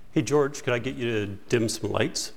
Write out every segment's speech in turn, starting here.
Hey George, could I get you to dim some lights?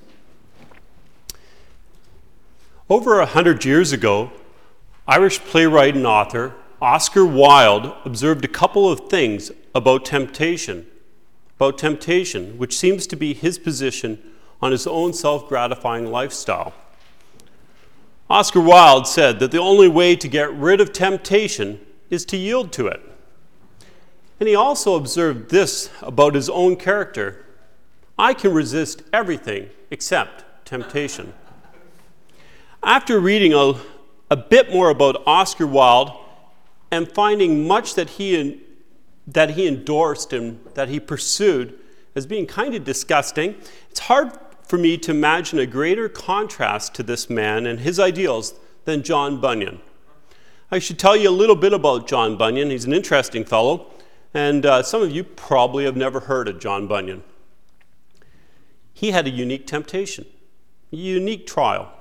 Over 100 years ago, Irish playwright and author Oscar Wilde observed a couple of things about temptation, which seems to be his position on his own self-gratifying lifestyle. Oscar Wilde said that the only way to get rid of temptation is to yield to it. And he also observed this about his own character: I can resist everything except temptation. After reading a bit more about Oscar Wilde and finding much that he endorsed and that he pursued as being kind of disgusting, it's hard for me to imagine a greater contrast to this man and his ideals than John Bunyan. I should tell you a little bit about John Bunyan. He's an interesting fellow, and some of you probably have never heard of John Bunyan. He had a unique temptation, a unique trial.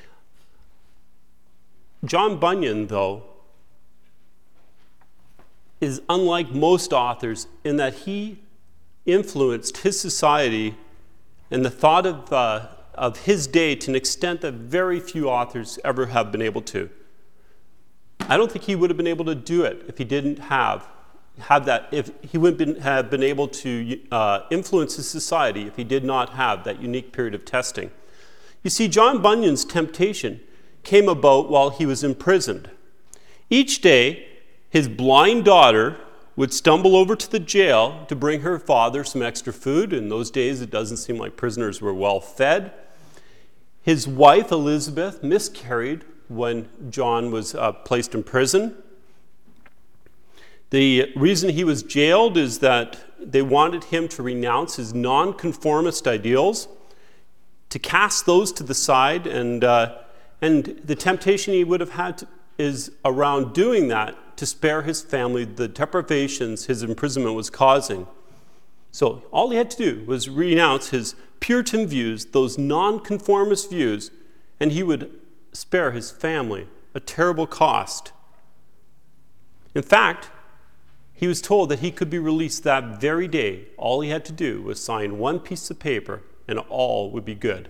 John Bunyan, though, is unlike most authors in that he influenced his society and the thought of his day to an extent that very few authors ever have been able to. I don't think he would have been able to do it if he didn't have that, if he wouldn't have been able to influence his society if he did not have that unique period of testing. You see, John Bunyan's temptation came about while he was imprisoned. Each day, his blind daughter would stumble over to the jail to bring her father some extra food. In those days, it doesn't seem like prisoners were well fed. His wife, Elizabeth, miscarried when John was placed in prison. The reason he was jailed is that they wanted him to renounce his nonconformist ideals, to cast those to the side, and the temptation he would have had is around doing that to spare his family the deprivations his imprisonment was causing. So all he had to do was renounce his Puritan views, those nonconformist views, and he would spare his family a terrible cost. In fact, he was told that he could be released that very day. All he had to do was sign one piece of paper, and all would be good.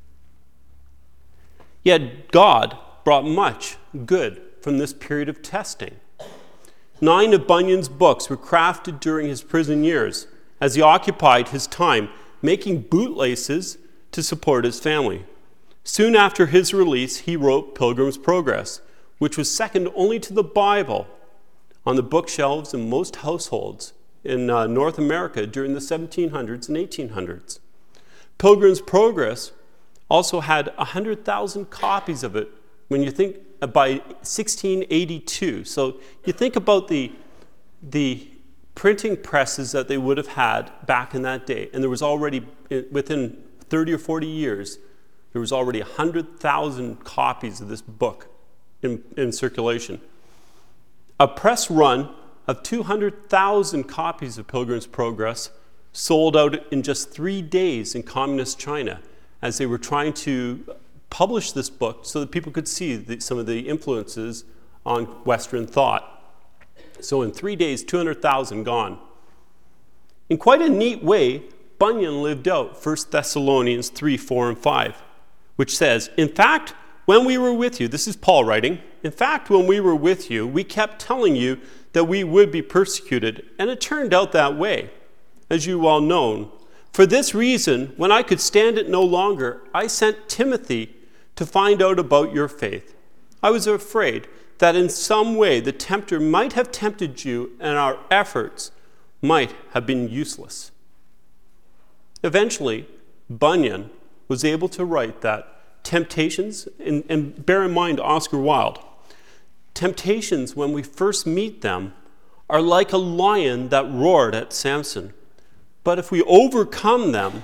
Yet God brought much good from this period of testing. 9 of Bunyan's books were crafted during his prison years as he occupied his time making bootlaces to support his family. Soon after his release, he wrote Pilgrim's Progress, which was second only to the Bible on the bookshelves in most households in North America during the 1700s and 1800s. Pilgrim's Progress also had 100,000 copies of it when you think by 1682. So you think about the printing presses that they would have had back in that day, and there was already, within 30 or 40 years, there was already 100,000 copies of this book in circulation. A press run of 200,000 copies of Pilgrim's Progress sold out in just 3 days in communist China as they were trying to publish this book so that people could see some of the influences on Western thought. So in 3 days, 200,000 gone. In quite a neat way, Bunyan lived out 1 Thessalonians 3, 4, and 5, which says, "In fact, when we were with you," this is Paul writing, "in fact, when we were with you, we kept telling you that we would be persecuted, and it turned out that way, as you well know. For this reason, when I could stand it no longer, I sent Timothy to find out about your faith. I was afraid that in some way the tempter might have tempted you and our efforts might have been useless." Eventually, Bunyan was able to write that temptations, and bear in mind Oscar Wilde, temptations when we first meet them are like a lion that roared at Samson. But if we overcome them,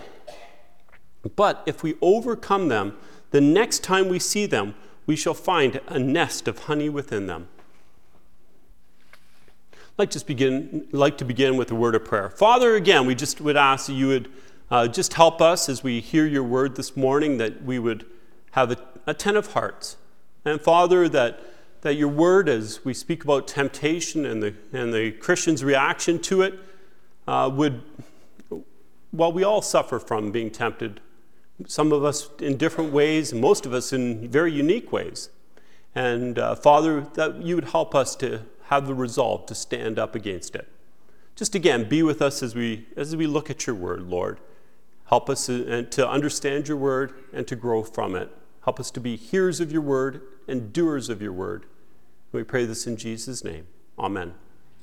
the next time we see them, we shall find a nest of honey within them. I'd like to begin with a word of prayer. Father, again, we just would ask that you would just help us as we hear your word this morning, that we would have attentive hearts. And Father, that your word, as we speak about temptation and the Christian's reaction to it, we all suffer from being tempted. Some of us in different ways, and most of us in very unique ways. And Father, that you would help us to have the resolve to stand up against it. Just again, be with us as we look at your word, Lord. Help us to understand your word and to grow from it. Help us to be hearers of your word and doers of your word. We pray this in Jesus' name. Amen.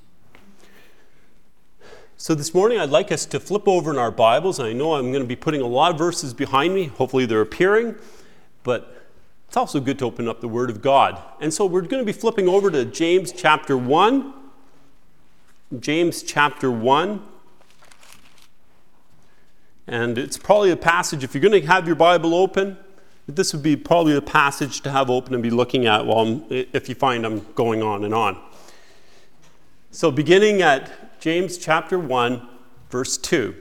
So this morning I'd like us to flip over in our Bibles. I know I'm going to be putting a lot of verses behind me. Hopefully they're appearing. But it's also good to open up the Word of God. And so we're going to be flipping over to James chapter 1. James chapter 1. And it's probably a passage, if you're going to have your Bible open, this would be probably a passage to have open and be looking at if you find I'm going on and on. So beginning at James chapter 1, verse 2.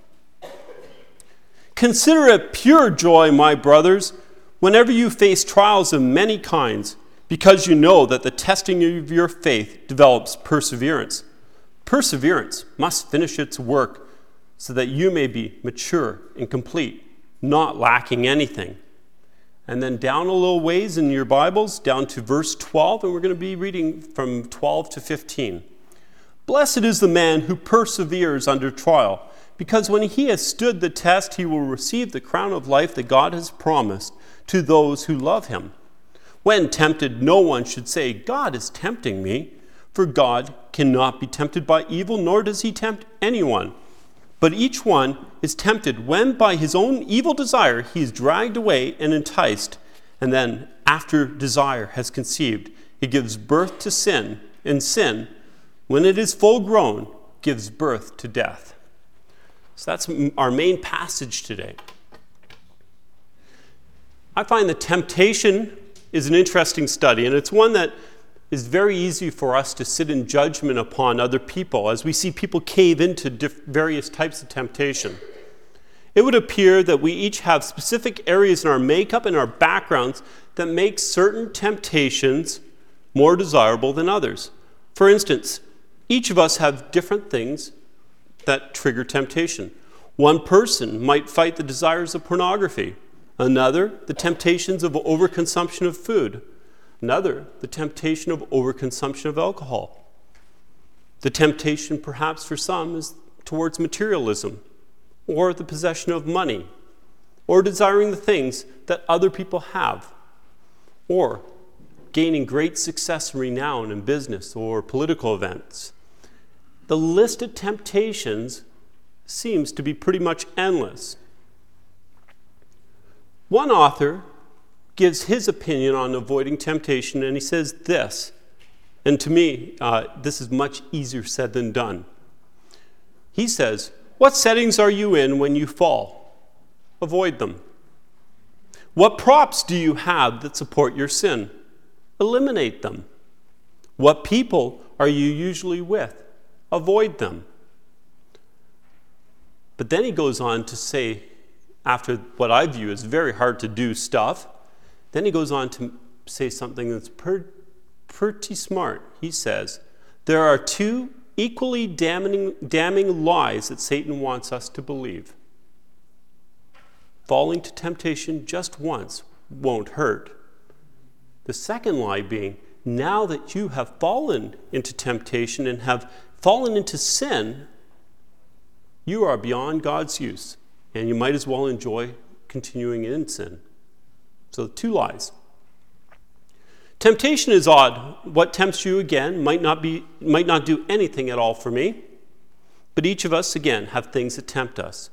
Consider it pure joy, my brothers, whenever you face trials of many kinds, because you know that the testing of your faith develops perseverance. Perseverance must finish its work so that you may be mature and complete, not lacking anything. And then down a little ways in your Bibles, down to verse 12, and we're going to be reading from 12 to 15. Blessed is the man who perseveres under trial, because when he has stood the test, he will receive the crown of life that God has promised to those who love him. When tempted, no one should say, God is tempting me, for God cannot be tempted by evil, nor does he tempt anyone. But each one is tempted when by his own evil desire he is dragged away and enticed, and then after desire has conceived, it gives birth to sin, and sin, when it is full grown, gives birth to death. So that's our main passage today. I find that temptation is an interesting study, and it's one that is very easy for us to sit in judgment upon other people as we see people cave into various types of temptation. It would appear that we each have specific areas in our makeup and our backgrounds that make certain temptations more desirable than others. For instance, each of us have different things that trigger temptation. One person might fight the desires of pornography. Another, the temptations of overconsumption of food. Another, the temptation of overconsumption of alcohol. The temptation, perhaps for some, is towards materialism, or the possession of money, or desiring the things that other people have, or gaining great success and renown in business or political events. The list of temptations seems to be pretty much endless. One author gives his opinion on avoiding temptation, and he says this, and to me, this is much easier said than done. He says, what settings are you in when you fall? Avoid them. What props do you have that support your sin? Eliminate them. What people are you usually with? Avoid them. But then he goes on to say, after what I view as very hard to do stuff, then he goes on to say something that's pretty smart. He says, there are two equally damning lies that Satan wants us to believe. Falling to temptation just once won't hurt. The second lie being, now that you have fallen into temptation and have fallen into sin, you are beyond God's use, and you might as well enjoy continuing in sin. So 2 lies. Temptation is odd. What tempts you, again, might not do anything at all for me, but each of us, again, have things that tempt us.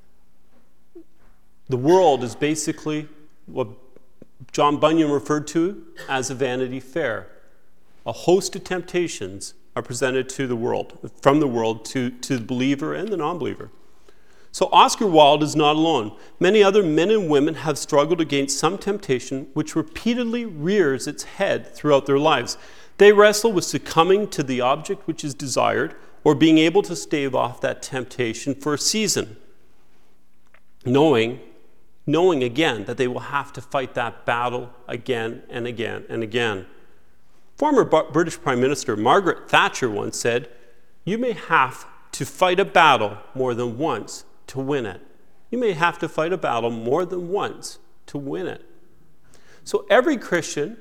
The world is basically what John Bunyan referred to as a Vanity Fair. A host of temptations are presented to the world, from the world to the believer and the non-believer. So Oscar Wilde is not alone. Many other men and women have struggled against some temptation which repeatedly rears its head throughout their lives. They wrestle with succumbing to the object which is desired or being able to stave off that temptation for a season, knowing again that they will have to fight that battle again and again and again. Former British Prime Minister Margaret Thatcher once said, "You may have to fight a battle more than once to win it. You may have to fight a battle more than once to win it. So every Christian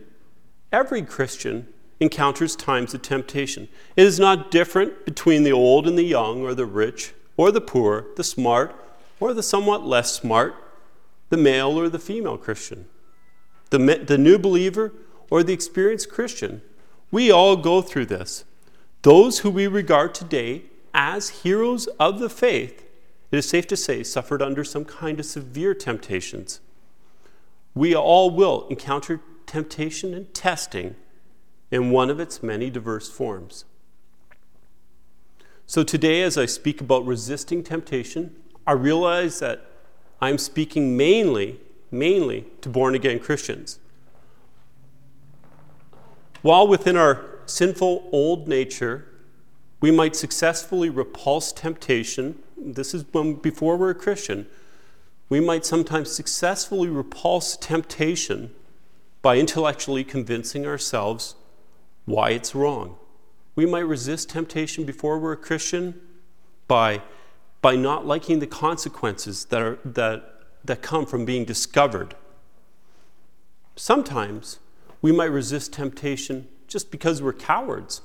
encounters times of temptation. It is not different between the old and the young, or the rich or the poor, the smart or the somewhat less smart, the male or the female Christian, the new believer or the experienced Christian. We all go through this. Those who we regard today as heroes of the faith, it is safe to say, suffered under some kind of severe temptations. We all will encounter temptation and testing in one of its many diverse forms. So today, as I speak about resisting temptation, I realize that I'm speaking mainly to born-again Christians. While within our sinful old nature, we might successfully repulse temptation, this is before we're a Christian, we might sometimes successfully repulse temptation by intellectually convincing ourselves why it's wrong. We might resist temptation before we're a Christian by not liking the consequences that come from being discovered. Sometimes we might resist temptation just because we're cowards.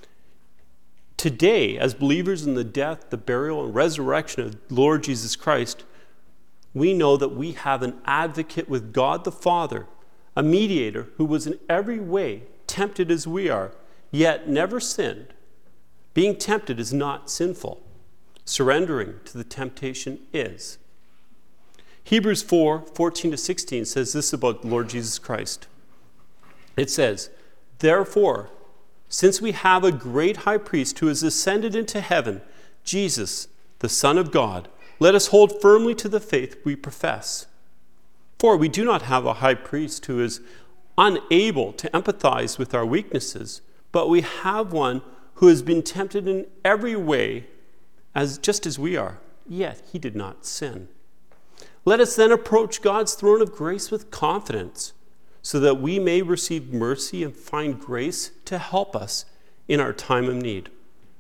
Today, as believers in the death, the burial, and resurrection of Lord Jesus Christ, we know that we have an advocate with God the Father, a mediator who was in every way tempted as we are, yet never sinned. Being tempted is not sinful. Surrendering to the temptation is. Hebrews 4:14-16 says this about the Lord Jesus Christ. It says, "Therefore, since we have a great high priest who has ascended into heaven, Jesus, the Son of God, let us hold firmly to the faith we profess. For we do not have a high priest who is unable to empathize with our weaknesses, but we have one who has been tempted in every way, just as we are, yet he did not sin. Let us then approach God's throne of grace with confidence, so that we may receive mercy and find grace to help us in our time of need."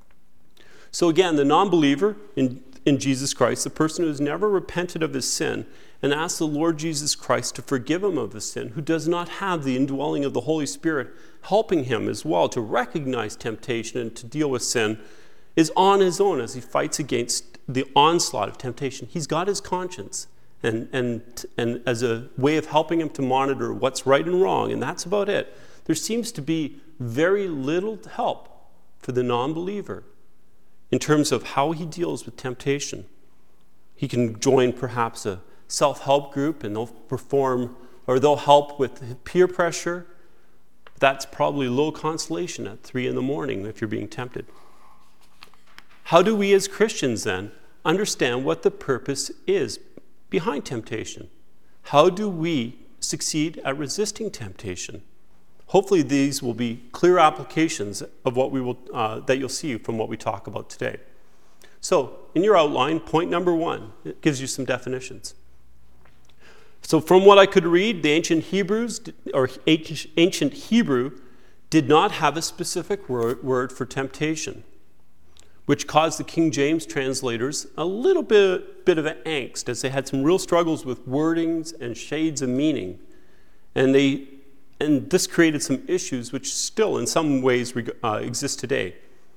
So again, the non-believer in Jesus Christ, the person who has never repented of his sin and asked the Lord Jesus Christ to forgive him of his sin, who does not have the indwelling of the Holy Spirit helping him as well to recognize temptation and to deal with sin, is on his own as he fights against the onslaught of temptation. He's got his conscience and as a way of helping him to monitor what's right and wrong, and that's about it. There seems to be very little help for the non-believer in terms of how he deals with temptation. He can join perhaps a self-help group and they'll help with peer pressure. That's probably low consolation at 3 a.m. if you're being tempted. How do we as Christians then understand what the purpose is behind temptation? How do we succeed at resisting temptation? Hopefully these will be clear applications of what that you'll see from what we talk about today. So in your outline, point number 1, it gives you some definitions. So from what I could read, the ancient Hebrew did not have a specific word for temptation, which caused the King James translators a little bit of an angst, as they had some real struggles with wordings and shades of meaning. And this created some issues which still in some ways exist today.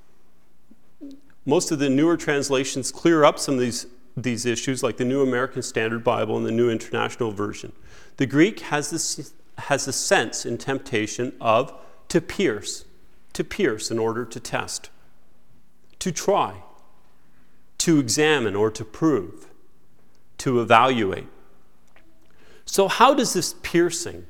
Most of the newer translations clear up some of these issues, like the New American Standard Bible and the New International Version. The Greek has a sense in temptation of to pierce in order to test, to try, to examine or to prove, to evaluate. So how does this piercing,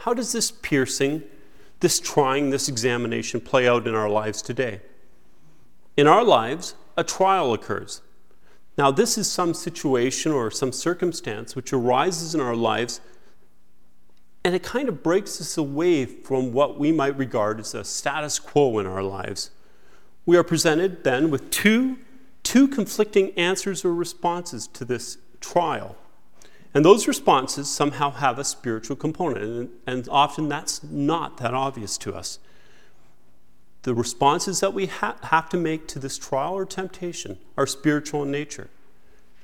this trying, this examination play out in our lives today? In our lives, a trial occurs. Now, this is some situation or some circumstance which arises in our lives, and it kind of breaks us away from what we might regard as a status quo in our lives. We are presented then with two conflicting answers or responses to this trial. And those responses somehow have a spiritual component, and often that's not that obvious to us. The responses that we have to make to this trial or temptation are spiritual in nature.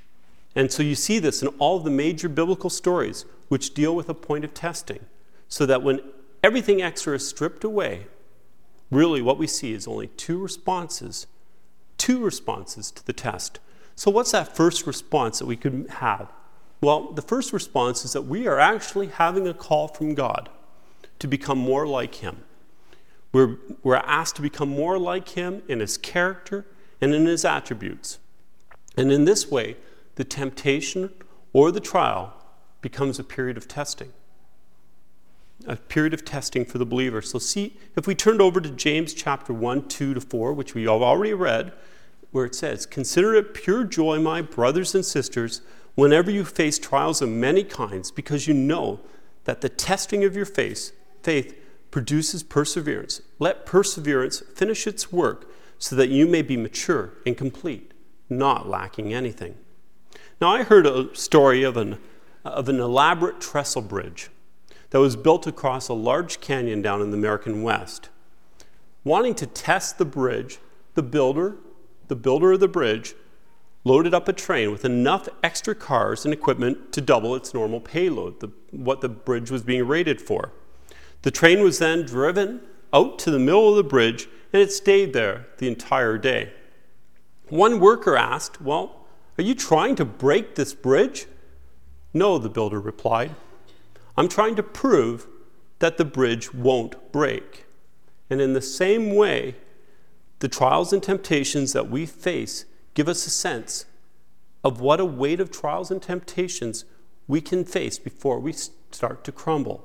And so you see this in all of the major biblical stories which deal with a point of testing, so that when everything extra is stripped away, really what we see is only two responses to the test. So what's that first response that we could have? Well, the first response is that we are actually having a call from God to become more like him. We're asked to become more like him in his character and in his attributes. And in this way, the temptation or the trial becomes a period of testing. A period of testing for the believer. So see, if we turned over to James chapter 1, 2-4, which we have already read, where it says, "Consider it pure joy, my brothers and sisters, whenever you face trials of many kinds, because you know that the testing of your faith produces perseverance. Let perseverance finish its work, so that you may be mature and complete, not lacking anything." Now, I heard a story of an elaborate trestle bridge that was built across a large canyon down in the American West. Wanting to test the bridge, the builder of the bridge loaded up a train with enough extra cars and equipment to double its normal payload, what the bridge was being rated for. The train was then driven out to the middle of the bridge, and it stayed there the entire day. One worker asked, "Well, are you trying to break this bridge?" "No," the builder replied. "I'm trying to prove that the bridge won't break." And in the same way, the trials and temptations that we face give us a sense of what a weight of trials and temptations we can face before we start to crumble.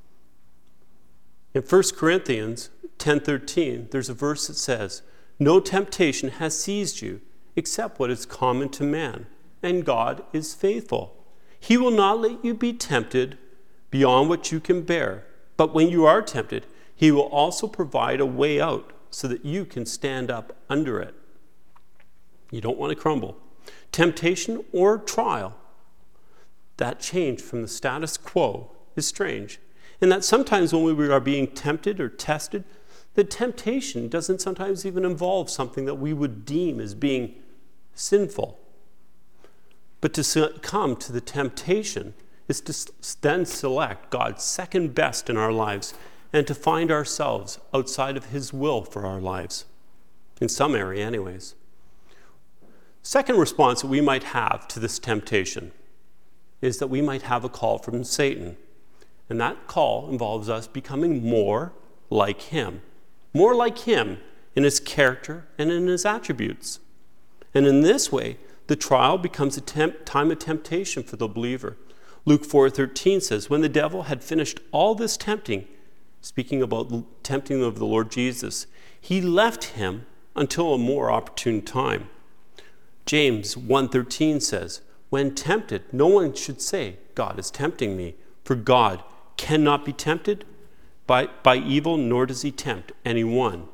In 1 Corinthians 10:13, there's a verse that says, "No temptation has seized you except what is common to man, and God is faithful. He will not let you be tempted beyond what you can bear, but when you are tempted, he will also provide a way out so that you can stand up under it." You don't want to crumble. Temptation or trial, that change from the status quo is strange. And that sometimes when we are being tempted or tested, the temptation doesn't sometimes even involve something that we would deem as being sinful. But to succumb to the temptation is to then select God's second best in our lives and to find ourselves outside of his will for our lives, in some area anyways. Second response that we might have to this temptation is that we might have a call from Satan. And that call involves us becoming more like him in his character and in his attributes. And in this way, the trial becomes a time of temptation for the believer. Luke 4:13 says, "When the devil had finished all this tempting," speaking about the tempting of the Lord Jesus, "he left him until a more opportune time." James 1:13 says, "When tempted, no one should say, 'God is tempting me,' for God cannot be tempted by evil, nor does he tempt anyone."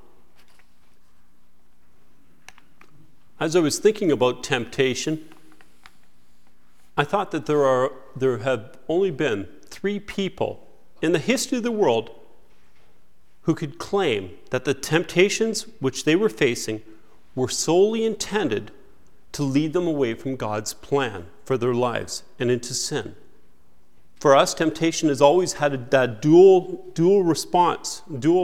As I was thinking about temptation, I thought that there have only been 3 people in the history of the world who could claim that the temptations which they were facing were solely intended to lead them away from God's plan for their lives and into sin. For us, temptation has always had that dual response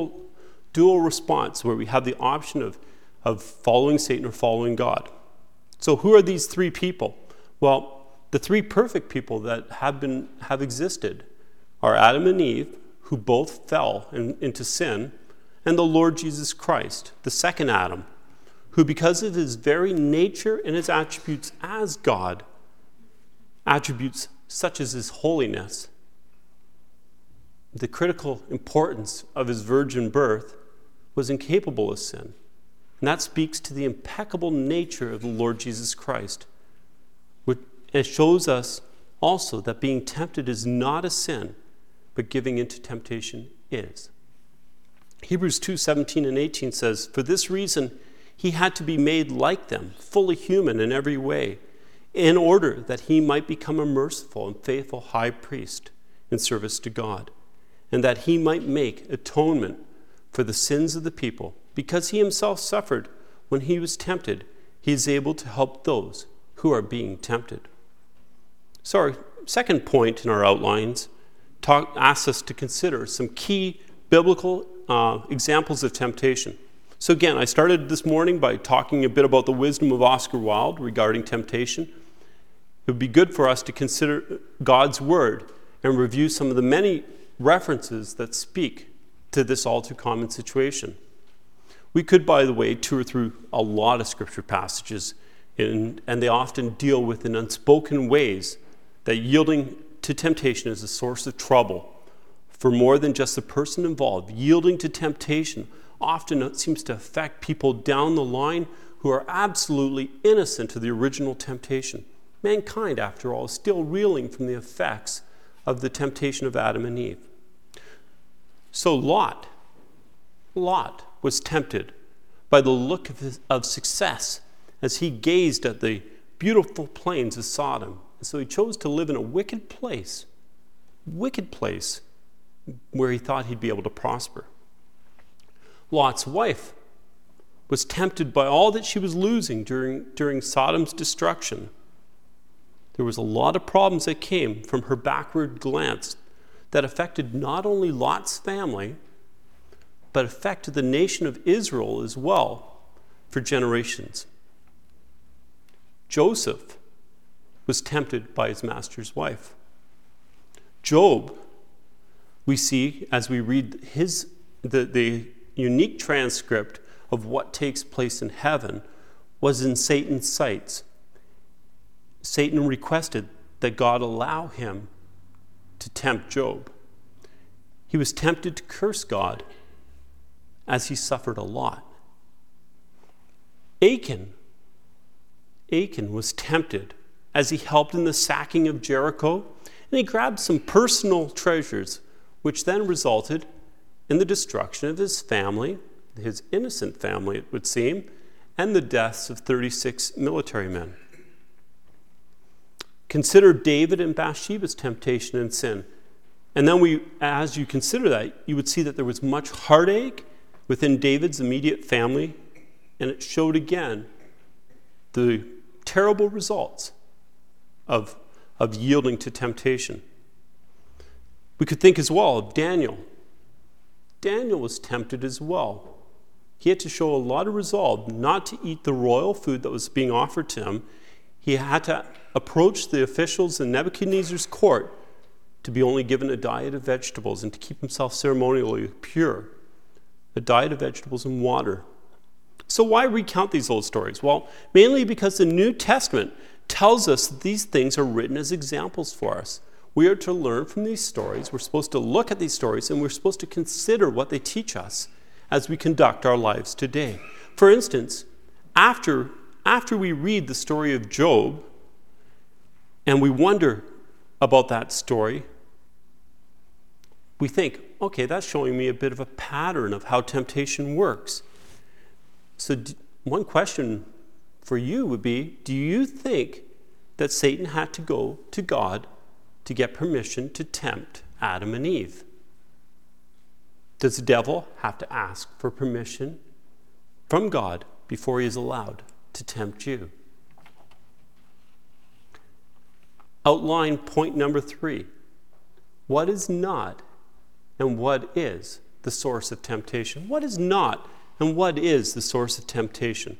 where we have the option of following Satan or following God. So who are these 3 people? Well, the 3 perfect people that have existed are Adam and Eve, who both fell into sin, and the Lord Jesus Christ, the second Adam, who because of his very nature and his attributes as God, attributes such as his holiness, the critical importance of his virgin birth, was incapable of sin. And that speaks to the impeccable nature of the Lord Jesus Christ. It shows us also that being tempted is not a sin, but giving into temptation is. Hebrews 2:17 and 18 says, "For this reason he had to be made like them, fully human in every way, in order that he might become a merciful and faithful high priest in service to God, and that he might make atonement for the sins of the people. Because he himself suffered when he was tempted, he is able to help those who are being tempted." So our second point in our outlines asks us to consider some key biblical examples of temptation. So again, I started this morning by talking a bit about the wisdom of Oscar Wilde regarding temptation. It would be good for us to consider God's word and review some of the many references that speak to this all too common situation. We could, by the way, tour through a lot of scripture passages, and they often deal with in unspoken ways that yielding to temptation is a source of trouble for more than just the person involved. Yielding to temptation often seems to affect people down the line who are absolutely innocent of the original temptation. Mankind, after all, is still reeling from the effects of the temptation of Adam and Eve. So Lot was tempted by the look of success as he gazed at the beautiful plains of Sodom. And so he chose to live in a wicked place where he thought he'd be able to prosper. Lot's wife was tempted by all that she was losing during Sodom's destruction. There was a lot of problems that came from her backward glance that affected not only Lot's family, but affected the nation of Israel as well for generations. Joseph was tempted by his master's wife. Job, we see as we read the unique transcript of what takes place in heaven, was in Satan's sights. Satan requested that God allow him to tempt Job. He was tempted to curse God as he suffered a lot. Achan was tempted as he helped in the sacking of Jericho, and he grabbed some personal treasures, which then resulted in the destruction of his family, his innocent family, it would seem, and the deaths of 36 military men. Consider David and Bathsheba's temptation and sin. And then as you consider that, you would see that there was much heartache within David's immediate family, and it showed again the terrible results of yielding to temptation. We could think as well of Daniel. Daniel was tempted as well. He had to show a lot of resolve not to eat the royal food that was being offered to him. He had to approach the officials in Nebuchadnezzar's court to be only given a diet of vegetables and to keep himself ceremonially pure. A diet of vegetables and water. So why recount these old stories? Well, mainly because the New Testament tells us that these things are written as examples for us. We are to learn from these stories. We're supposed to look at these stories, and we're supposed to consider what they teach us as we conduct our lives today. For instance, after we read the story of Job, and we wonder about that story, we think, okay, that's showing me a bit of a pattern of how temptation works. So one question for you would be, do you think that Satan had to go to God to get permission to tempt Adam and Eve? Does the devil have to ask for permission from God before he is allowed to tempt you? Outline point number 3. What is not and what is the source of temptation? What is not and what is the source of temptation?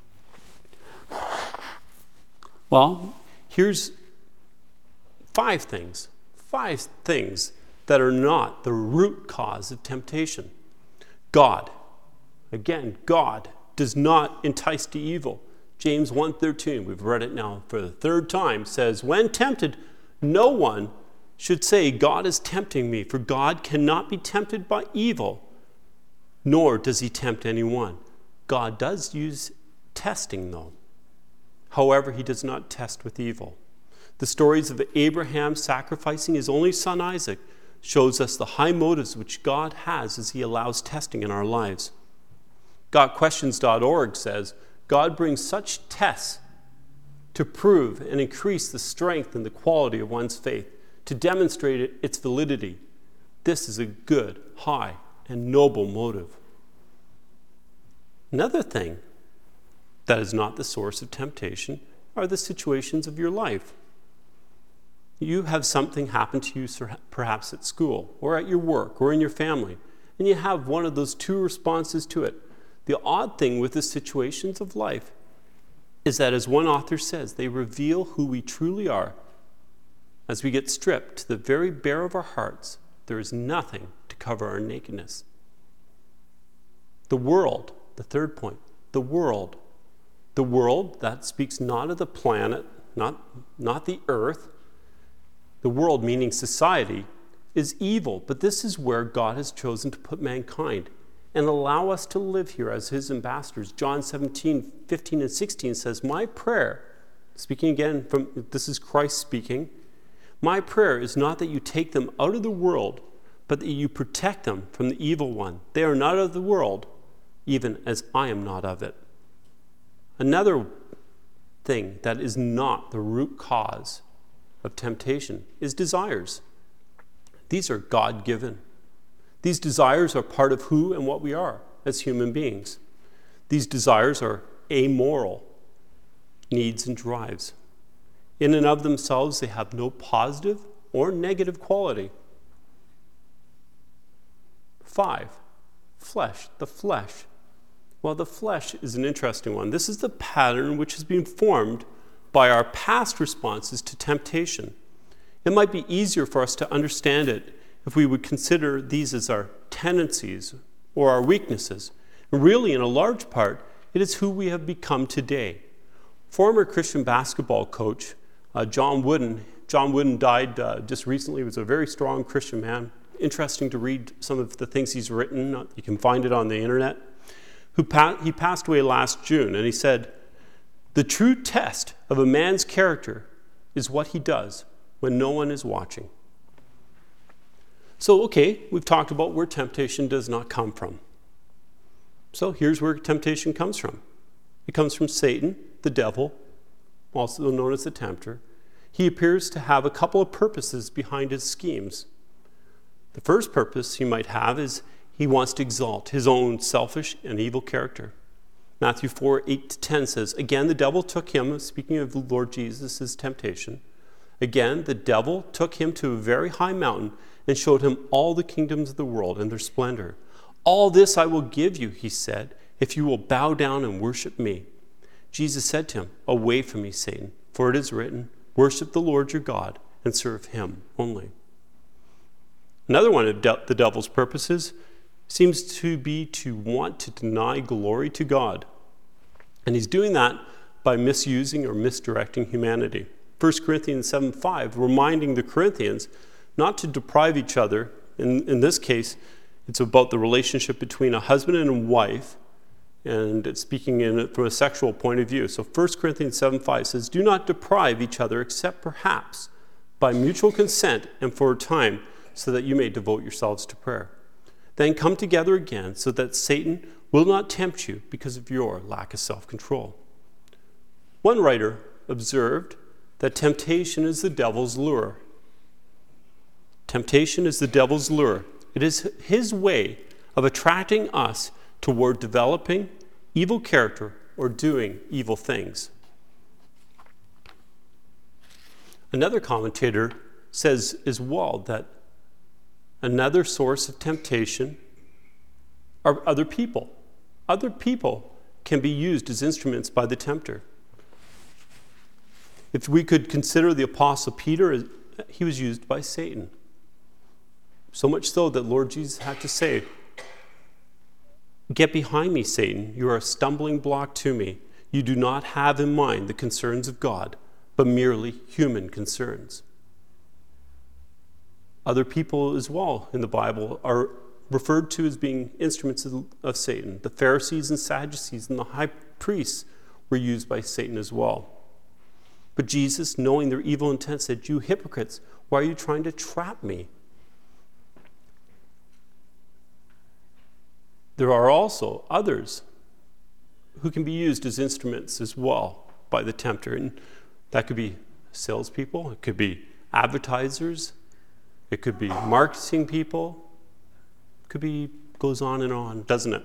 Well, here's 5 things that are not the root cause of temptation. God. Again, God does not entice to evil. James 1:13, we've read it now for the 3rd time, says, when tempted, no one should say, God is tempting me, for God cannot be tempted by evil, nor does he tempt anyone. God does use testing, though. However, he does not test with evil. The stories of Abraham sacrificing his only son Isaac shows us the high motives which God has as he allows testing in our lives. GotQuestions.org says, God brings such tests to prove and increase the strength and the quality of one's faith, to demonstrate its validity. This is a good, high, and noble motive. Another thing that is not the source of temptation are the situations of your life. You have something happen to you perhaps at school or at your work or in your family, and you have one of those two responses to it. The odd thing with the situations of life is that, as one author says, they reveal who we truly are. As we get stripped to the very bare of our hearts, there is nothing to cover our nakedness. The world, the third point, the world. The world, that speaks not of the planet, not the earth. The world, meaning society, is evil, but this is where God has chosen to put mankind and allow us to live here as his ambassadors. John 17:15 and 16 says, my prayer, speaking again this is Christ speaking, my prayer is not that you take them out of the world, but that you protect them from the evil one. They are not of the world, even as I am not of it. Another thing that is not the root cause of temptation is desires. These are God-given. These desires are part of who and what we are as human beings. These desires are amoral needs and drives. In and of themselves, they have no positive or negative quality. 5, flesh, the flesh. Well, the flesh is an interesting one. This is the pattern which has been formed by our past responses to temptation. It might be easier for us to understand it if we would consider these as our tendencies or our weaknesses. And really, in a large part, it is who we have become today. Former Christian basketball coach John Wooden died just recently. He was a very strong Christian man. Interesting to read some of the things he's written. You can find it on the internet. He passed away last June, and he said, the true test of a man's character is what he does when no one is watching. So, okay, we've talked about where temptation does not come from. So here's where temptation comes from. It comes from Satan, the devil, also known as the tempter. He appears to have a couple of purposes behind his schemes. The first purpose he might have is he wants to exalt his own selfish and evil character. Matthew 4:8-10 says, again, the devil took him, speaking of the Lord Jesus' temptation, again, the devil took him to a very high mountain and showed him all the kingdoms of the world and their splendor. All this I will give you, he said, if you will bow down and worship me. Jesus said to him, away from me, Satan, for it is written, worship the Lord your God and serve him only. Another one of the devil's purposes seems to be to want to deny glory to God. And he's doing that by misusing or misdirecting humanity. 1 Corinthians 7:5, reminding the Corinthians not to deprive each other. In this case, it's about the relationship between a husband and a wife, and it's speaking from a sexual point of view. So 1 Corinthians 7:5 says, do not deprive each other except perhaps by mutual consent and for a time, so that you may devote yourselves to prayer. Then come together again so that Satan will not tempt you because of your lack of self-control. One writer observed that temptation is the devil's lure. Temptation is the devil's lure. It is his way of attracting us toward developing evil character or doing evil things. Another commentator says as well that another source of temptation are other people. Other people can be used as instruments by the tempter. If we could consider the Apostle Peter, he was used by Satan. So much so that Lord Jesus had to say, get behind me, Satan. You are a stumbling block to me. You do not have in mind the concerns of God, but merely human concerns. Other people as well in the Bible are referred to as being instruments of Satan. The Pharisees and Sadducees and the high priests were used by Satan as well. But Jesus, knowing their evil intent, said, you hypocrites, why are you trying to trap me? There are also others who can be used as instruments as well by the tempter. And that could be salespeople, it could be advertisers, it could be marketing people, it could be, goes on, doesn't it?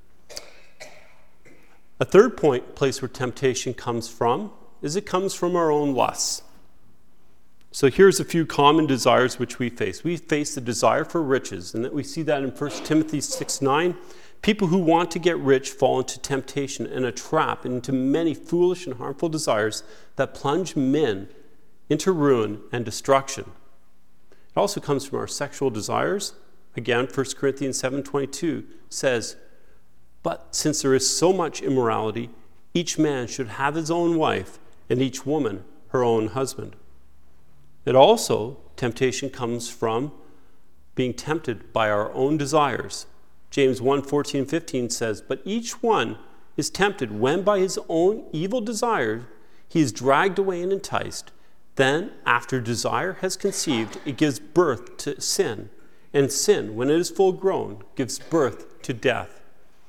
A third place where temptation comes from is it comes from our own lusts. So here's a few common desires which we face. We face the desire for riches, and that we see that in 1 Timothy 6:9. People who want to get rich fall into temptation and a trap, and into many foolish and harmful desires that plunge men into ruin and destruction. It also comes from our sexual desires. Again, 1 Corinthians 7:22 says, "But since there is so much immorality, each man should have his own wife, and each woman her own husband." It also, temptation comes from being tempted by our own desires. James 1:14-15 says, "But each one is tempted when by his own evil desire he is dragged away and enticed. Then, after desire has conceived, it gives birth to sin. And sin, when it is full grown, gives birth to death."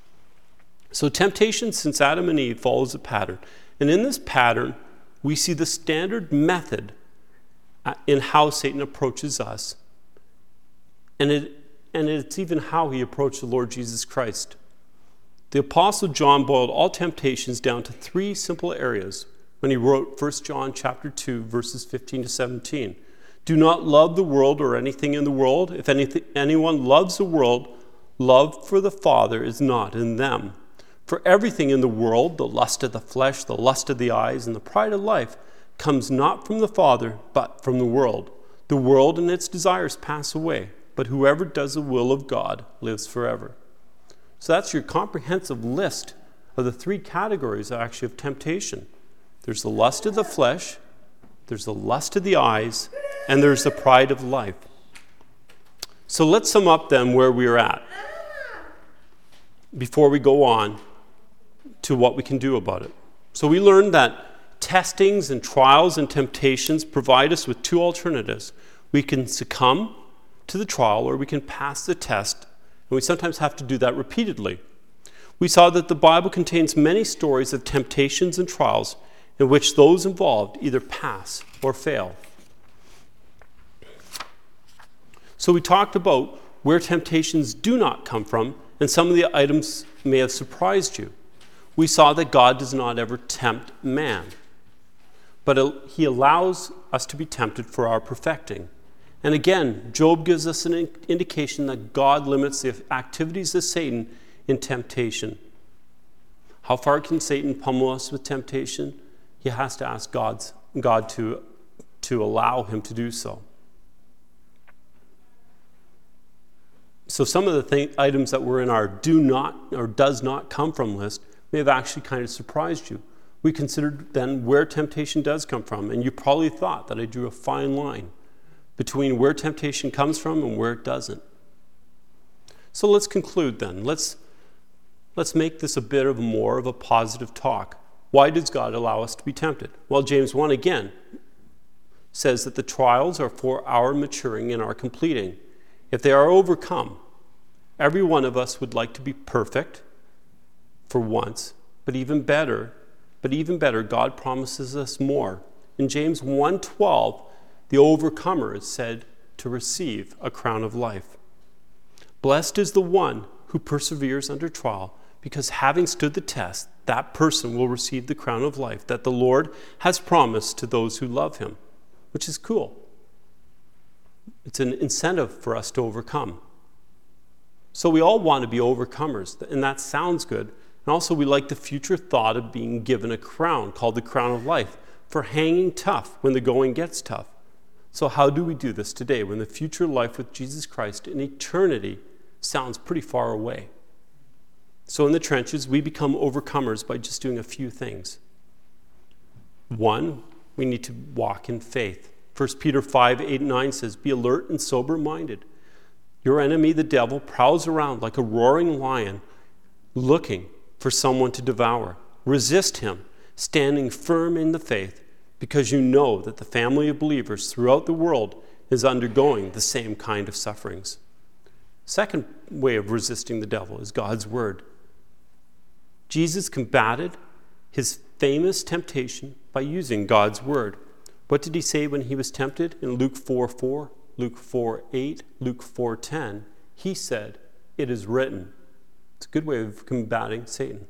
So temptation since Adam and Eve follows a pattern. And in this pattern, we see the standard method in how Satan approaches us. And it's even how he approached the Lord Jesus Christ. The Apostle John boiled all temptations down to three simple areas when he wrote 1 John chapter 2, verses 15-17. "Do not love the world or anything in the world. If anyone loves the world, love for the Father is not in them. For everything in the world, the lust of the flesh, the lust of the eyes, and the pride of life, comes not from the Father, but from the world. The world and its desires pass away, but whoever does the will of God lives forever." So that's your comprehensive list of the three categories actually of temptation. There's the lust of the flesh, there's the lust of the eyes, and there's the pride of life. So let's sum up then where we're at before we go on to what we can do about it. So we learned that testings and trials and temptations provide us with two alternatives. We can succumb to the trial, or we can pass the test, and we sometimes have to do that repeatedly. We saw that the Bible contains many stories of temptations and trials in which those involved either pass or fail. So we talked about where temptations do not come from, and some of the items may have surprised you. We saw that God does not ever tempt man, but he allows us to be tempted for our perfecting. And again, Job gives us an indication that God limits the activities of Satan in temptation. How far can Satan pummel us with temptation? He has to ask God to allow him to do so. So some of the items that were in our do not or does not come from list may have actually kind of surprised you. We considered then where temptation does come from, and you probably thought that I drew a fine line between where temptation comes from and where it doesn't. So let's conclude then. Let's make this a bit more of a positive talk. Why does God allow us to be tempted? Well, James 1 again says that the trials are for our maturing and our completing. If they are overcome, every one of us would like to be perfect for once, but even better, God promises us more. In James 1:12, the overcomer is said to receive a crown of life. Blessed is the one who perseveres under trial, because having stood the test, that person will receive the crown of life that the Lord has promised to those who love him, which is cool. It's an incentive for us to overcome. So we all want to be overcomers, and that sounds good. And also we like the future thought of being given a crown called the crown of life for hanging tough when the going gets tough. So how do we do this today when the future life with Jesus Christ in eternity sounds pretty far away? So in the trenches, we become overcomers by just doing a few things. One, we need to walk in faith. 1 Peter 5:8-9 says, "Be alert and sober-minded. Your enemy, the devil, prowls around like a roaring lion, looking for someone to devour. Resist him, standing firm in the faith, because you know that the family of believers throughout the world is undergoing the same kind of sufferings." Second way of resisting the devil is God's word. Jesus combated his famous temptation by using God's word. What did he say when he was tempted? In Luke 4:4, Luke 4:8, Luke 4:10, he said, "It is written." It's a good way of combating Satan.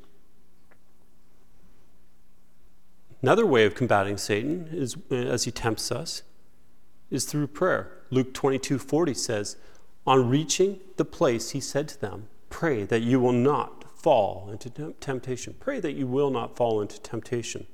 Another way of combating Satan is, as he tempts us, is through prayer. Luke 22:40 says, on reaching the place, he said to them, pray that you will not fall into temptation. Pray that you will not fall into temptation.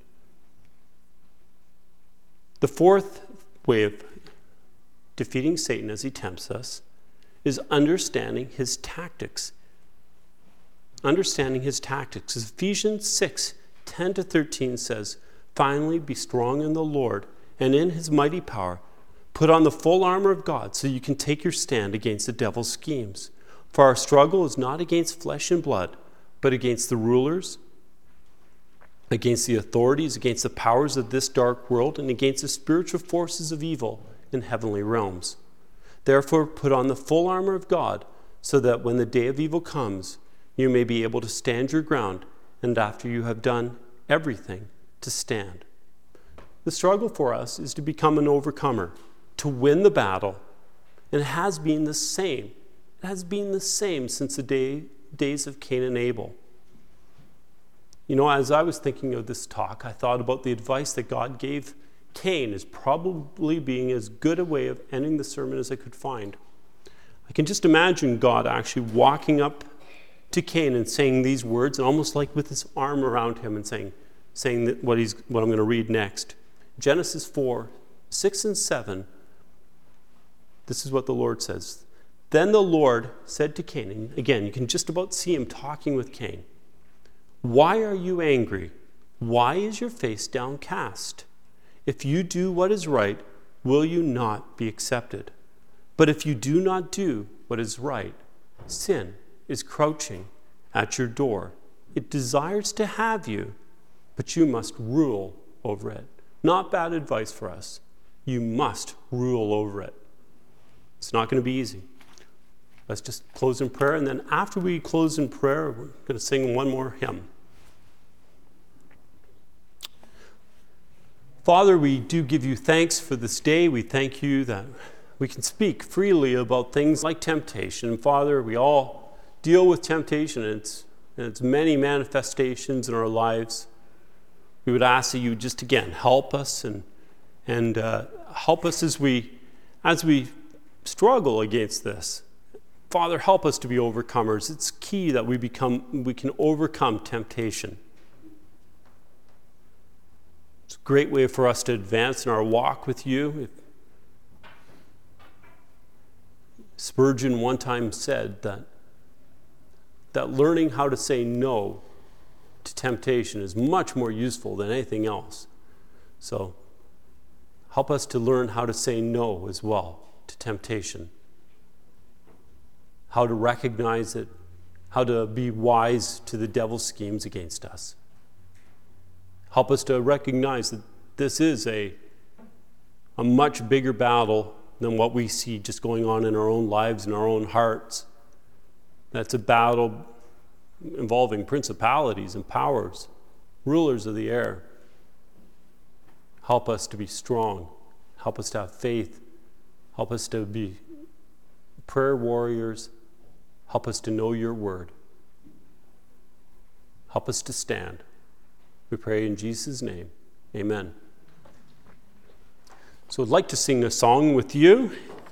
The fourth way of defeating Satan as he tempts us is understanding his tactics. Understanding his tactics. Ephesians 6:10-13 says, finally, be strong in the Lord and in his mighty power. Put on the full armor of God so you can take your stand against the devil's schemes. For our struggle is not against flesh and blood, but against the rulers, against the authorities, against the powers of this dark world, and against the spiritual forces of evil in heavenly realms. Therefore, put on the full armor of God so that when the day of evil comes, you may be able to stand your ground, and after you have done everything, to stand. The struggle for us is to become an overcomer, to win the battle, and it has been the same. It has been the same since the days of Cain and Abel. You know, as I was thinking of this talk, I thought about the advice that God gave Cain as probably being as good a way of ending the sermon as I could find. I can just imagine God actually walking up to Cain and saying these words, and almost like with his arm around him and saying that what I'm going to read next. Genesis 4:6 and 7. This is what the Lord says. Then the Lord said to Cain, and again, you can just about see him talking with Cain. Why are you angry? Why is your face downcast? If you do what is right, will you not be accepted? But if you do not do what is right, sin is crouching at your door. It desires to have you, but you must rule over it. Not bad advice for us. You must rule over it. It's not going to be easy. Let's just close in prayer, and then after we close in prayer, we're going to sing one more hymn. Father, we do give you thanks for this day. We thank you that we can speak freely about things like temptation. And Father, we all deal with temptation, and its many manifestations in our lives. We would ask that you just again help us and help us as we struggle against this. Father, help us to be overcomers. It's key that we can overcome temptation. It's a great way for us to advance in our walk with you. Spurgeon one time said that learning how to say no to temptation is much more useful than anything else. So help us to learn how to say no as well to temptation. How to recognize it, how to be wise to the devil's schemes against us. Help us to recognize that this is a much bigger battle than what we see just going on in our own lives and our own hearts. That's a battle involving principalities and powers, rulers of the air. Help us to be strong. Help us to have faith. Help us to be prayer warriors. Help us to know your word. Help us to stand. We pray in Jesus' name. Amen. So I'd like to sing a song with you.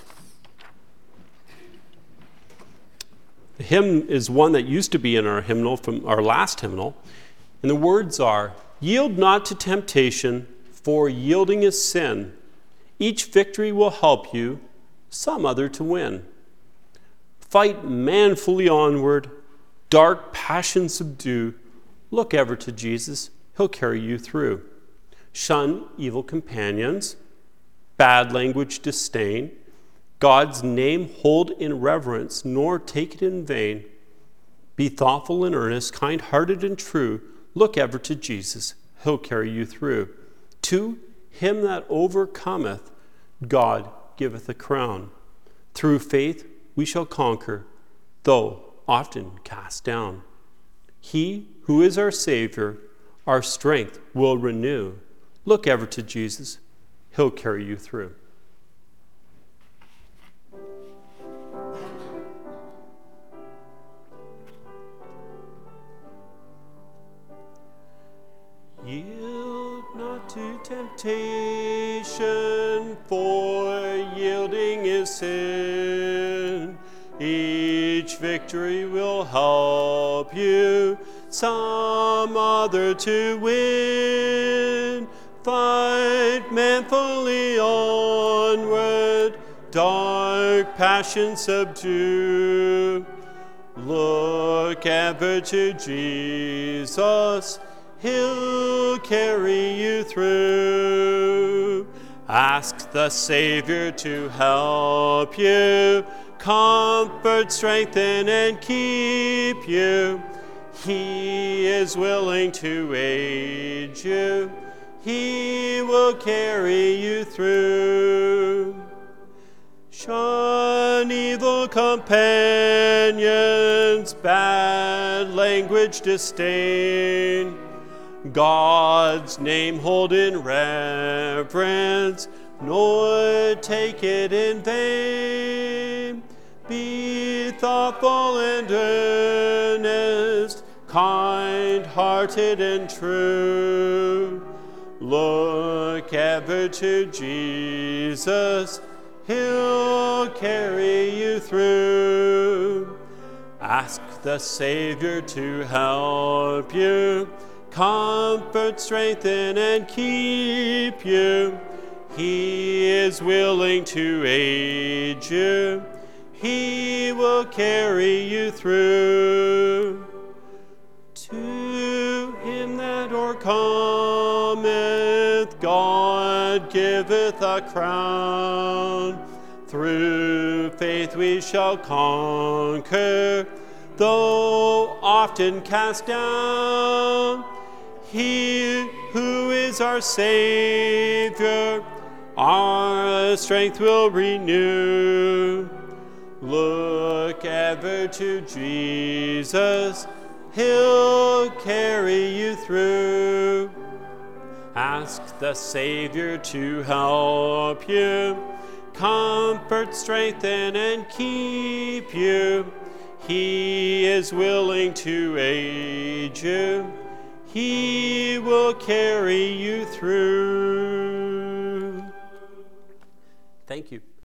The hymn is one that used to be in our hymnal from our last hymnal. And the words are, yield not to temptation, for yielding is sin. Each victory will help you, some other to win. Fight manfully onward, dark passion subdue. Look ever to Jesus, he'll carry you through. Shun evil companions, bad language disdain. God's name hold in reverence, nor take it in vain. Be thoughtful and earnest, kind-hearted and true. Look ever to Jesus, he'll carry you through. To him that overcometh, God giveth a crown. Through faith we shall conquer, though often cast down. He who is our Savior, our strength will renew. Look ever to Jesus, he'll carry you through. Yield not to temptation, salvation for yielding his sin. Each victory will help you some other to win. Fight manfully onward, dark passion subdue. Look ever to Jesus, he'll carry you through. Ask the Savior to help you, comfort, strengthen, and keep you. He is willing to aid you. He will carry you through. Shun evil companions, bad language disdain. God's name hold in reverence, nor take it in vain. Be thoughtful and earnest, kind-hearted and true. Look ever to Jesus, he'll carry you through. Ask the Savior to help you, comfort, strengthen, and keep you. He is willing to aid you. He will carry you through. To him that o'ercometh, God giveth a crown. Through faith we shall conquer, though often cast down. He who is our Savior, our strength will renew. Look ever to Jesus, he'll carry you through. Ask the Savior to help you, comfort, strengthen, and keep you. He is willing to aid you. He will carry you through. Thank you.